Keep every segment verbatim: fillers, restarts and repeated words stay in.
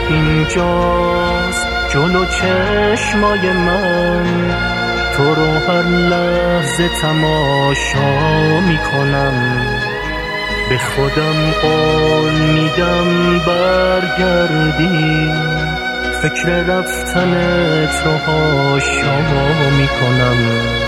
اینجاست جلو چشمای من، تو رو هر لحظه تماشا میکنم. به خودم قول میدم برگردی، فکر رفتنت رو حاشا میکنم.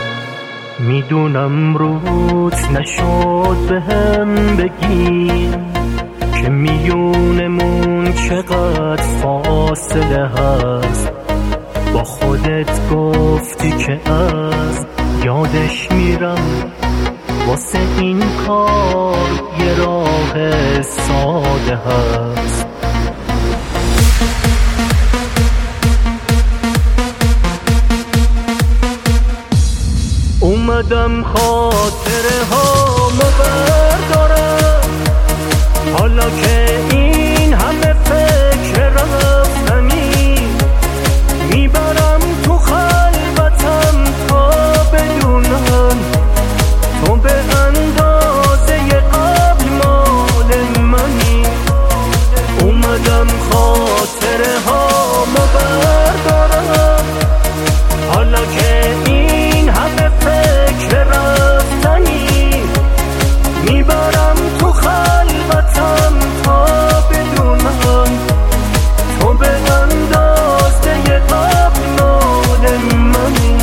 میدونم روت نشد بهم بگی که میونمون چقدر فاصله هست. با خودت گفتی که از یادش میرم، واسه این کار یه راه ساده هست. اومدم خاطره هامو بردارم، حالا که این همه فکر رفتنی، میبرم تو خلوتم تا بدونم تو به اندازه قبل مال منی. اومدم خاطره هامو بردارم، حالا که این همه فکر رفتنی، میبرم تو خلوتم تا بدونم تو به اندازه قبل مال منی.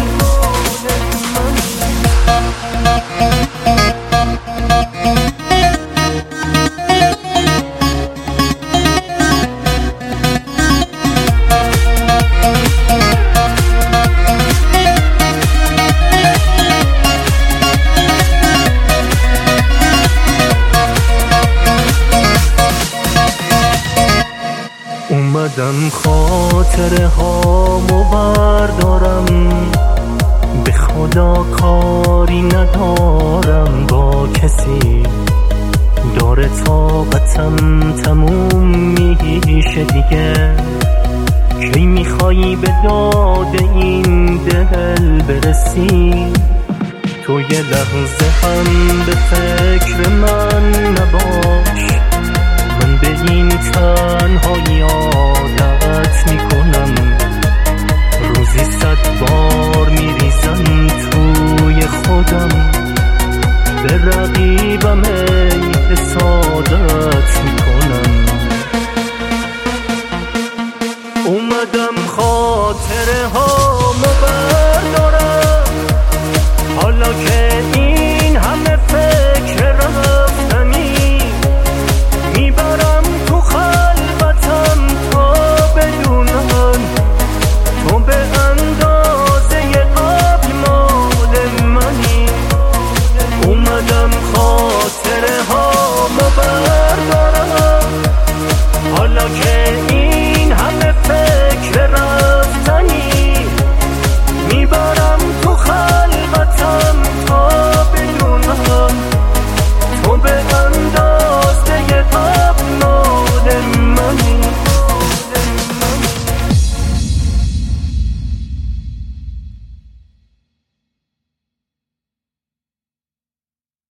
اومدم خاطره هامو بردارم، به خدا کاری ندارم با کسی، داره طاقتم تموم میشه دیگه. کی میخوایی به داد این دل برسی؟ تو یه لحظه هم به فکر من نباش، من به این تنهایی